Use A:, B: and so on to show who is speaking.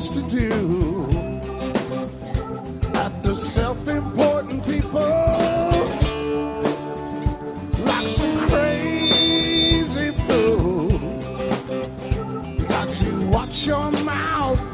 A: used to do at the self-important people like some crazy fool. You got to watch your mouth